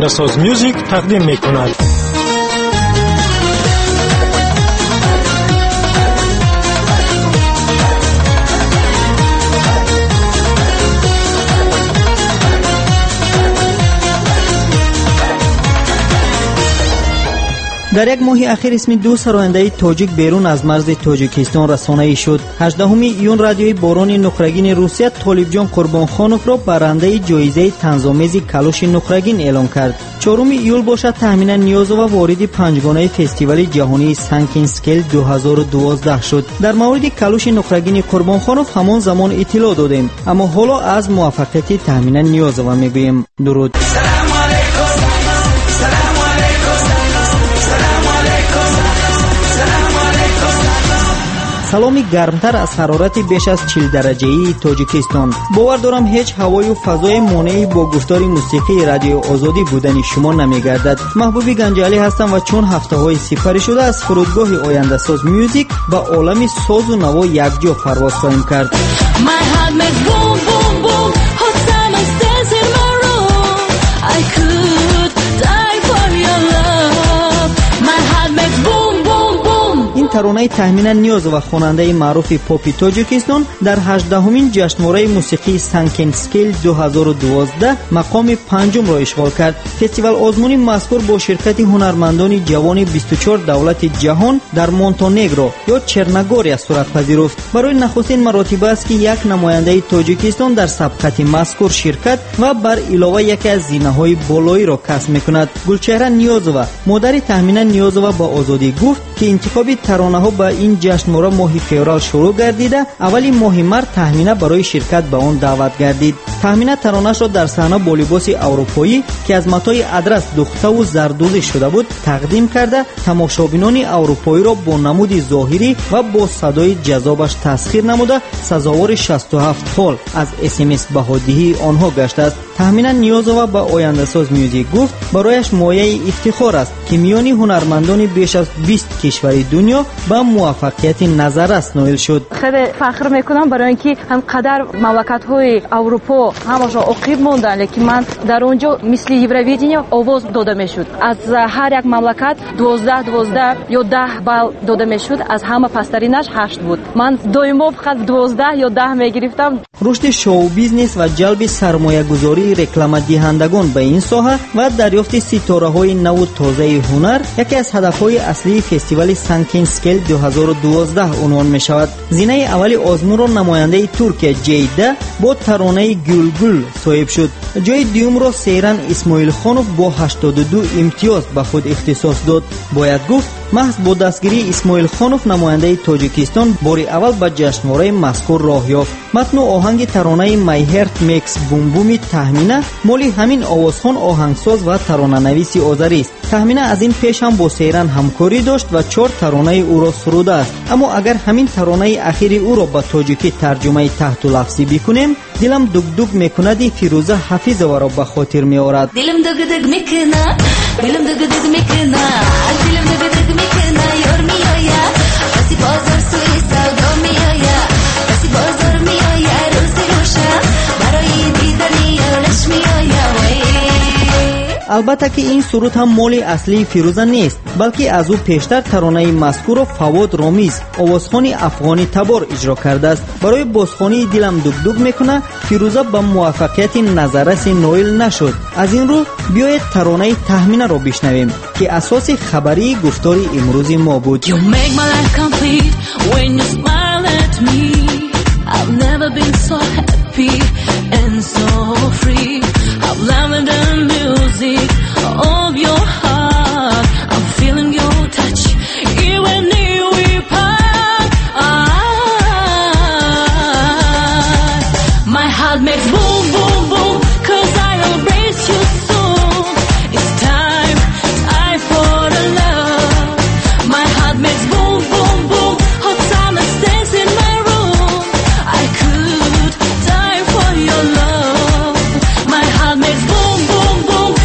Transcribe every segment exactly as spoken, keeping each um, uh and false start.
آینده‌ساز میوزیک تقدیم می‌کند. در یک ماه اخیر اسم دو سراینده تاجیک بیرون از مرز تاجیکستان رسانه‌ای شد. هجدهم ایون رادیوی باران نخرگین روسیه طالبجان قربانخانوف را برنده جایزه طنزآمیز کلوش نخرگین اعلام کرد. چهارم ایول باشد تامین نیازوف وارد پنجگانه فستیوال جهانی سانکین سکیل دو هزار و دوازده شد. در مورد کلوش نخرگین قربانخانوف همان زمان اطلاع دادیم، اما حالا از موفقیت تامین نیازوف میگوییم. درود. سلامی گرمتر از حرارت بیش از چهل درجه‌ای تاجیکستان. باور دارم هیچ هوای و فضای مانعی با گفتار موسیقی رادیو آزادی بودن شما نمیگردد. محبوبی گنجالی هستم و چون هفته های سپری شده از فرودگاه آینده ساز میوزیک به عالم ساز و نوا یکجا پرواز خواهیم کرد. ترانه تامین نیاز و خواننده معروف پاپ تاجیکستان در هجدهمین جشنواره موسیقی سانکین سکیل دو هزار و دوازده مقام پنجم را اشغال کرد. فستیوال آزمون مذکور با شرکت هنرمندان جوان بیست و چهار دولت جهان در مونتونگرو یا چرنگوریا صورت پذیرفت. برای نخستین مراتب است که یک نماینده تاجیکستان در سبقت مذکور شرکت و بر علاوه یکی از زینه‌های بالایی را کسب می‌کند. گلچهره نیازوف مادر تامین نیازوف با آزادی گفت که انتخاب ترانه‌ها با این جشنواره ماه فوریه شروع گردیده. اولی ماه مارس تهمینه برای شرکت به آن دعوت گردید. تهمینه ترانه‌اش را در صحنه با لباس اروپایی که از متای ادرس دوخته و زردوزی شده بود تقدیم کرده. تماشابینان اروپایی را با نمود ظاهری و با صدای جذابش تسخیر نموده سزاوار شصت و هفت سال از اس ام اس بهادهی آنها گشته است. تهمینه نیازوف با آینده ساز میوزیک گفت برایش مایه افتخار است که میانی هنرمندان بیش از بیست کشور دنیا با موفقیت نظر است نایل شد. خیلی فخر میکنم برای اینکه همقدر مملکت‌های اروپا همش عقیب موندن، لیکن من در اونجا مثل یورویدنیا آواز داده میشد. از هر یک مملکت دوازده دوازده یا ده بال داده میشد، از همه پسترینش هشت بود. من دویمو فقط دوازده یا ده میگرفتم. رشد شو بیزنس و جلب سرمایه‌گذاری رکلام دهندگان به این ساحه و دریافت ستاره‌های نو و تازه هنر یکی از هدف‌های اصلی فستیوال سانکین سکیل دو هزار و دوازده عنوان می شود. زینه اولی آزمون را نماینده ترکیه جیده با ترانه گل گل صاحب شد. جای دوم را سیران اسماعیل خانوف با هشتاد و دو امتیاز به خود اختصاص داد. باید گفت محض با دستگیری اسماعیل خانوف نماینده تاجیکستان بار اول به جشنواره مذکور راه یافت. متن و آهنگ ترانه مای هرت میکس بوم بوم تهمینه مالی همین آوازخوان آهنگساز و ترانه‌نویس آذری است. تهمینه از این پیش هم با سیران همکاری داشت و چهار ترانه او را سروده است. اما اگر همین ترانه اخیر او را به تاجیکی ترجمه تحت لفظی بکنیم، دلم دگ دگ میکند فیروزه حفیظова را به خاطر میآورد. دلم دگ دگ میکنه، دلم دگ دگ میکنه، دلم دگ دگ میکنه، یار میآیا، کسی بازار سوی سودا میآیا، کسی بازار میآیا، روز روشن برای دیدن یارش میآیا. البته که این سرود هم مال اصلی فیروزه نیست، بلکه از او پیشتر ترانه مذکور را فواد رامیز آوازخوان افغانی تبار اجرا کرده است. برای بازخوانی دلم دگ دگ میکنه فیروزه به موفقیت نظررس نایل نشد. از این رو بیایید ترانه تهمینه را بشنویم که اساس خبری گفتار امروز ما بود. You make my life complete when you smile at me. I've never been so happy and so free. I've loved the music of your heart. I'm feeling your touch even if we part. My heart makes boom boom boom 'cause I embrace you soon. It's time, time for the love. My heart makes boom boom boom. Hot summer stays in my room. I could die for your love. My heart makes boom boom boom.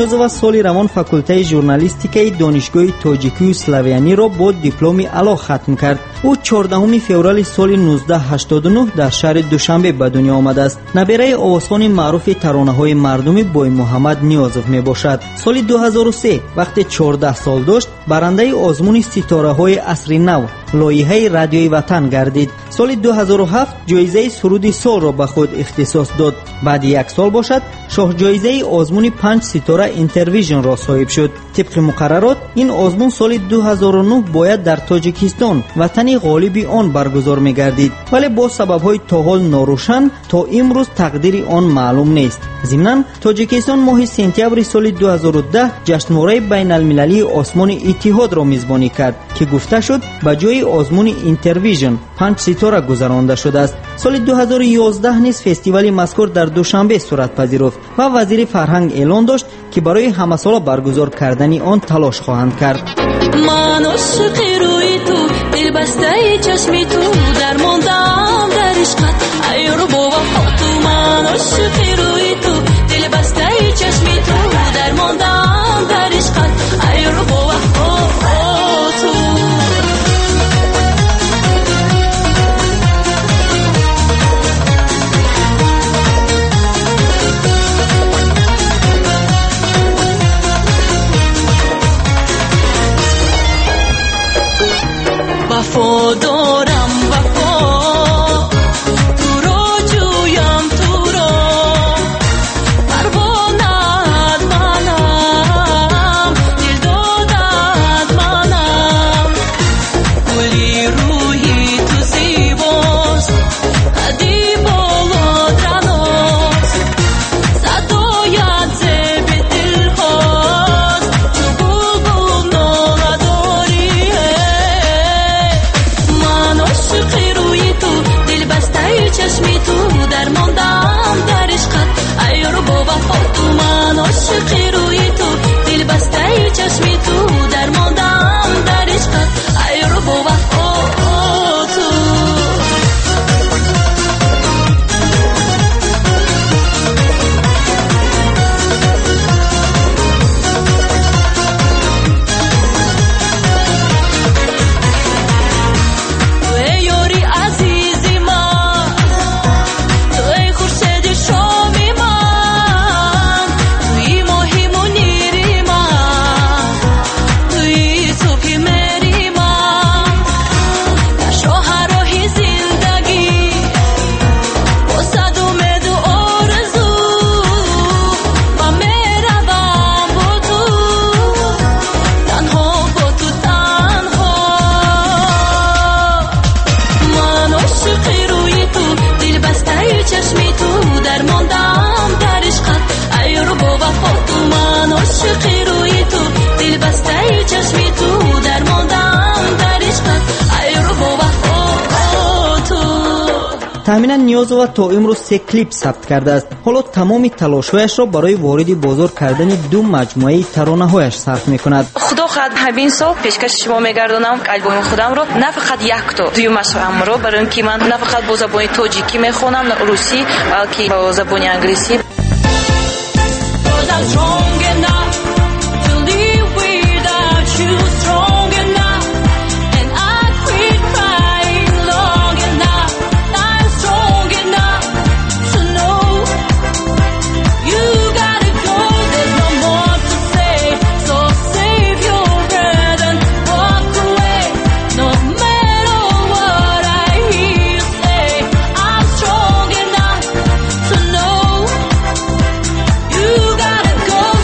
Niyozova соли равон факултаи журналистикаи донишгоҳи тоҷикию славяниро бо дипломи аъло хатм кард. ӯ чордаҳуми феврали соли нуздаҳ ҳаштоду нӯҳ дар шаҳри Душанбе ба дунё омадааст. набераи овозхони маъруфи таронаҳои мардумӣ Боймуҳаммад Ниёзов мебошад. соли ду ҳазору се вақте чордаҳ сол дошт, барандаи озмуни ситораҳои асри нав лоиҳаи радиои ватан гардид. соли ду ҳазору ҳафт ҷоизаи суруди солро ба худ ихтисос дод. баъди як сол бошад, шоҳҷоизаи озмуни панҷ ситора Интервижнро соҳиб шуд. тибқи муқаррарот ин озмун соли ду ҳазору нӯҳ бояд дар Тоҷикистон, ватани ғолиби он баргузор мегардид, вале бо сабабҳои то ҳол норӯшан то имрӯз тақдири он маълум нест. зимнан Тоҷикистон моҳи сентябри соли ду ҳазору даҳ ҷашнвораи байналмилалии осмони иттиҳодро мизбонӣ кард, ки гуфта шуд ба ҷои озмуни Интервижн панҷ ситора гузаронда шудааст. соли ду ҳазору ёздаҳ низ фестивали мазкур дар Душанбе сурат пазируфт ва вазири фарҳанг эълон дошт, ки барои ҳамасола баргузор кардани он талош хоҳанд кард. ман ошиқи рӯи ту, дилбастаи чашми ту, дармондам дар ишқат, айёру бо вафо ту. ман ошиқи рӯи ту, дилбастаи чашми ту, дармондам дар ишқат, айёру бо вафо ту. وفا دارم وفا تو را جویم تو را پروانت منم دل دادت منم گلی روحی تو زیباست قدی بالات رناست صدایت زب دل هاست چو بلبل ناله داری عاشقی روی تو دلبسته‌ی چشمی تو درماندم در عشقت ایار با وفا تو. من عاشقی روی تو دلبسته‌ی چشمی تو درماندم در عشقت ایار با وفا تو. таъминан Ниёзова то имрӯз се клип сабт кардааст. ҳоло тамоми талошҳояшро барои вориди бозор кардани ду маҷмӯаи таронаҳояш сарф мекунад. худо хоҳад ҳамин сол пешкаши шумо мегардонам альбоми худамро, на фақат якто дуюмашамро, барои ин ки ман на фақат бо забони тоҷикӣ мехонам, на русӣ, балки бо забони англисӣ. Go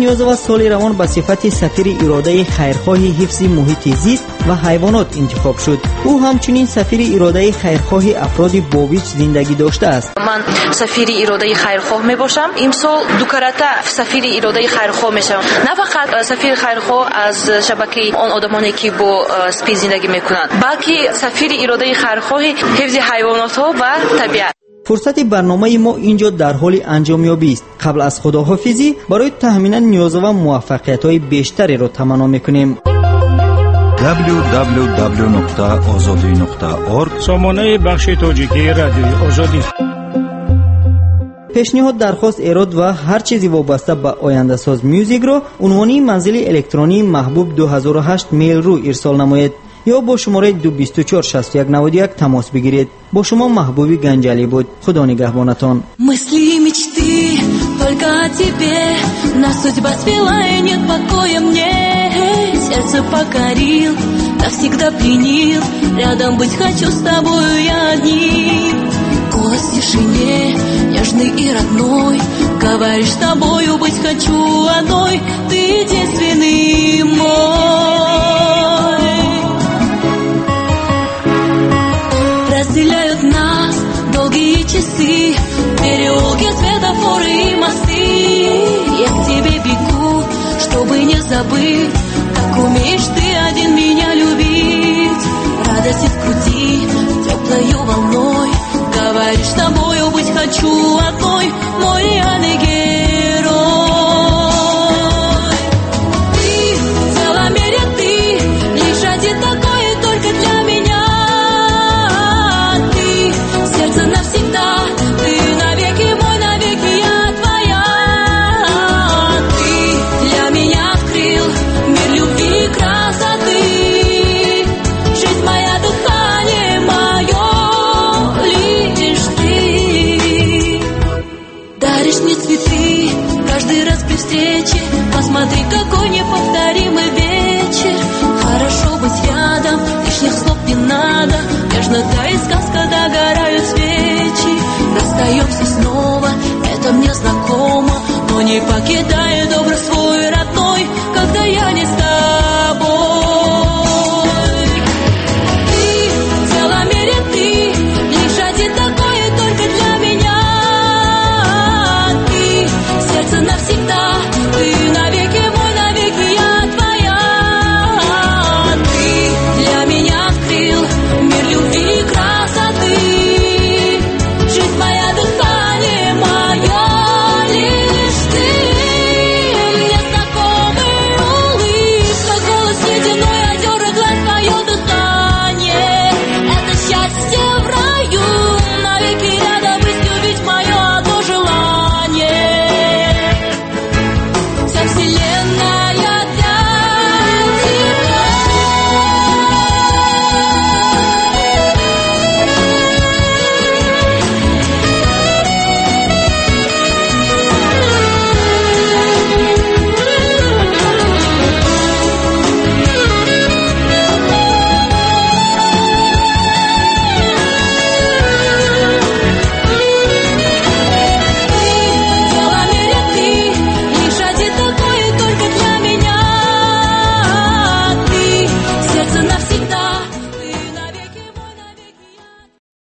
ниёзова соли равон ба сифати сафири иродаи хайрхоҳи ҳифзи муҳити зист ва ҳайвонот интихоб шуд. ӯ ҳамчунин сафири иродаи хайрхоҳи афроди бо вич зиндагӣ доштааст. ман сафири иродаи хайрхоҳ мебошам. имсол ду карата сафири иродаи хайрхоҳ мешавам. На фақат сафири хайрхоҳ аз шабакаи он одамоне ки бо спи зиндагӣ мекунанд, балки сафири иродаи хайрхоҳи ҳифзи ҳайвонотҳо ва табиат. фурсати барномаи мо инҷо дар ҳоли анҷомёбист. қабл аз худоҳофизӣ барои таҳминан ниёзова муваффақиятҳои бештареро таманно мекунем. дабл ю дабл ю дабл ю нуқта озодӣ нуқта орг сомонаи бахши тоҷикии радиои озодӣ. пешниҳод, дархост, эрод ва ҳар чизи вобаста ба ояндасоз мюзикро унвони манзили электронии маҳбуб ду ҳазору ҳашт мейл рӯ ирсол намоед ё бо шумораи ду бисту чор шасту як наводи як тамос бигиред. бо шумо Маҳбуби Ганҷалӣ буд. худо нигаҳбонатон. Мысли, мечты только о тебе, нас судьба свела и нет покоя мне. Сердце покорил, навсегда пленил, рядом быть хочу с тобою я одним. Голос в тишине, нежный и родной, говоришь, с тобою быть хочу одной, ты единственный мой. Разделяют нас долгие часы, переулки, светофоры и мосты. Я к тебе бегу, чтобы не забыть, как умеешь ты один меня любить. Радость в груди теплою волной, говоришь, с тобою быть хочу одной, мой реальный герой. Ты в целом мире ты, лишь один такой и только для меня. Ты сердце навсегда, ты навеки мой, навеки я твоя. Ты для меня открыл мир любви и красоты. Жизнь моя, дыхание мое, лишь ты. Даришь мне цветы каждый раз при встрече. Посмотри, какой неповторимый вечер. Хорошо быть рядом, лишних слов не надо. Нежнота и сказка, догорают свечи. Расстаемся снова, это мне знакомо, но не покидает